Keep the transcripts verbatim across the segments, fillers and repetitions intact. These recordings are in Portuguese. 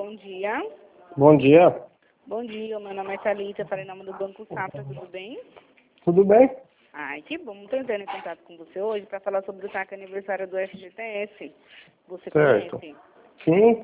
Bom dia. Bom dia. Bom dia, meu nome é Thalita, falei em nome do Banco Safra, tudo bem? Tudo bem? Ai, que bom, estou entrando em contato com você hoje para falar sobre o saque aniversário do F G T S. Você Certo. conhece? Sim.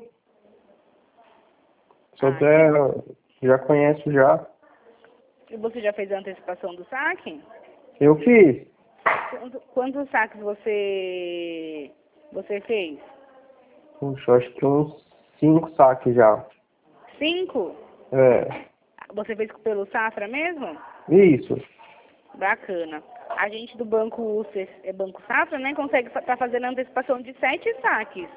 Só Ah, até que... já conheço já. E você já fez a antecipação do saque? Eu fiz. Quanto- Quantos saques você, você fez? Puxa, acho que uns cinco saques já. Cinco? É. Você fez pelo Safra mesmo? Isso. Bacana. A gente do Banco U C, é Banco Safra, né, consegue estar fazendo a antecipação de sete saques.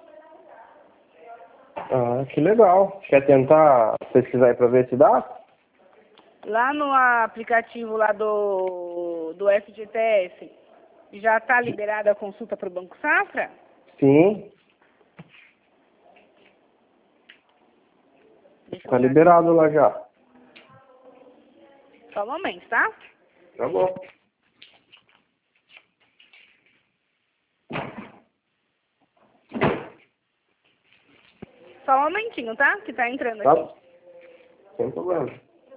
Ah, que legal. Quer tentar pesquisar aí pra ver se dá? Lá no aplicativo lá do, do F G T S, já está liberada a consulta para o Banco Safra? Sim. Deixa eu Tá olhar aqui. liberado lá já. Só um momento, tá? Tá bom. Só um momentinho, tá? Que tá entrando Tá? aqui. Sem problema.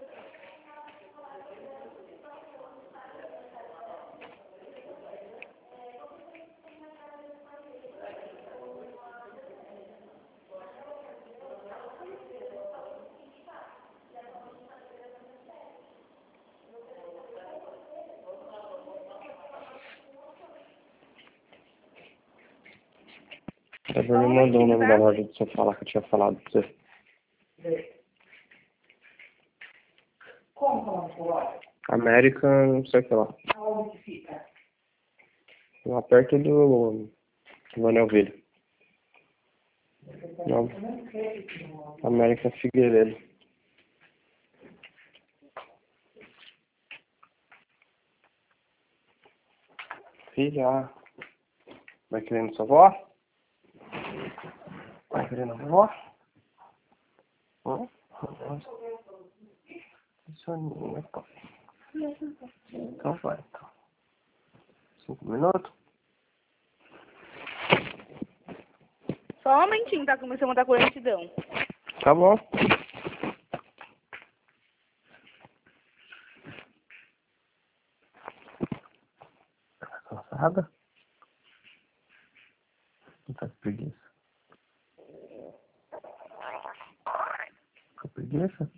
Ela Só um me mandou o momentinho, nome da tá? loja de sofá lá que eu tinha falado pra você. Como que é o nome da loja? American, não sei o que lá. Aonde que fica? Lá perto do do Anel Velho. Não. Eu não sei que não. América Figueiredo. Filha. Vai querendo sua avó? Vai querendo a avó? Hã? Soninho, pai. Então vai, então. Cinco minutos? Só um momentinho, tá? Começando a mandar com lentidão. Tá bom. Tá cansada? Não tá com preguiça? Com preguiça?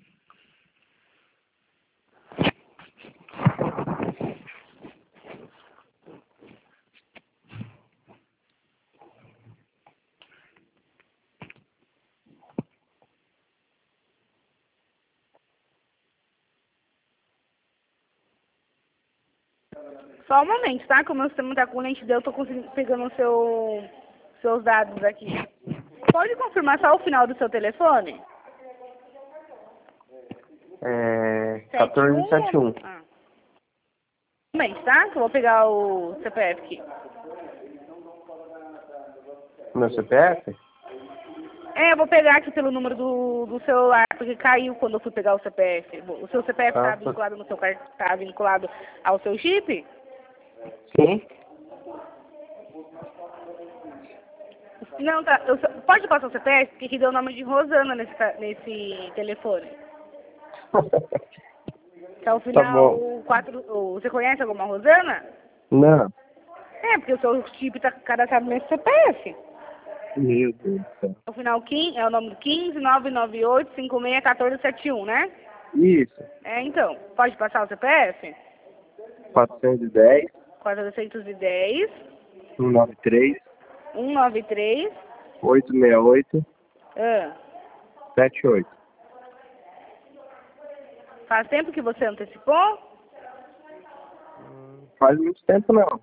Só um momento, tá? Como o sistema tá com lentidão, eu tô conseguindo, pegando o seu, seus dados aqui. Pode confirmar só o final do seu telefone? É. Sete quatorze setenta e um. Ah. Um momento, tá? Que eu vou pegar o C P F aqui. Meu C P F? É, eu vou pegar aqui pelo número do, do celular, porque caiu quando eu fui pegar o C P F. O seu C P F Ah, tá vinculado no seu cartão, tá vinculado ao seu chip? sim. Não, tá. Eu, só- pode passar o C P F, porque aqui deu o nome de Rosana nesse, ta- nesse telefone. Que é o Tá bom. final quatro. o- Você conhece alguma Rosana? Não. É, porque o seu chip tá cadastrado nesse C P F. Meu Deus do céu. O final quinze, é o nome do quinze, nove nove oito, cinco seis, um quatro sete um, né? Isso. É, então. Pode passar o C P F? quatrocentos e dez, quatrocentos e dez, cento e noventa e três, cento e noventa e três. oitocentos e sessenta e oito, Ah, setenta e oito. faz tempo que você antecipou? Faz muito tempo não.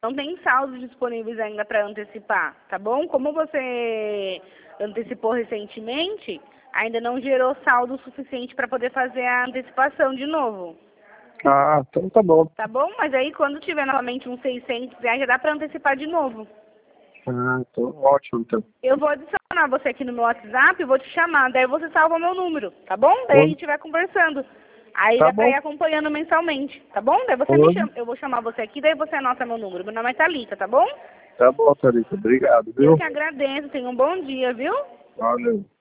não tem saldos disponíveis ainda para antecipar, tá bom? Como você antecipou recentemente, ainda não gerou saldo suficiente para poder fazer a antecipação de novo. Ah, então tá bom. Tá bom? Mas aí quando tiver novamente uns seiscentos reais, já dá para antecipar de novo. Ah, então ótimo, então. Eu vou adicionar você aqui no meu WhatsApp, vou te chamar, daí você salva meu número, tá bom? Daí a gente vai conversando. Aí Tá dá pra bom. ir acompanhando mensalmente, tá bom? Daí você me chama, eu vou chamar você aqui, daí você anota meu número. Meu nome é Thalita, tá bom? Tá bom, Thalita. Obrigado, viu? Eu que agradeço, tenha um bom dia, viu? Valeu.